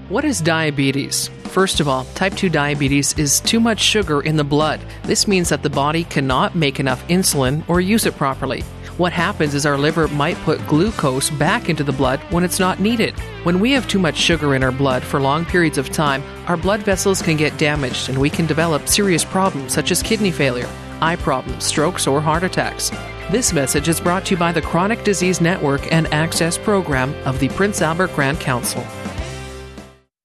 What is diabetes? First of all, type 2 diabetes is too much sugar in the blood. This means that the body cannot make enough insulin or use it properly. What happens is our liver might put glucose back into the blood when it's not needed. When we have too much sugar in our blood for long periods of time, our blood vessels can get damaged and we can develop serious problems such as kidney failure, eye problems, strokes, or heart attacks. This message is brought to you by the Chronic Disease Network and Access Program of the Prince Albert Grand Council.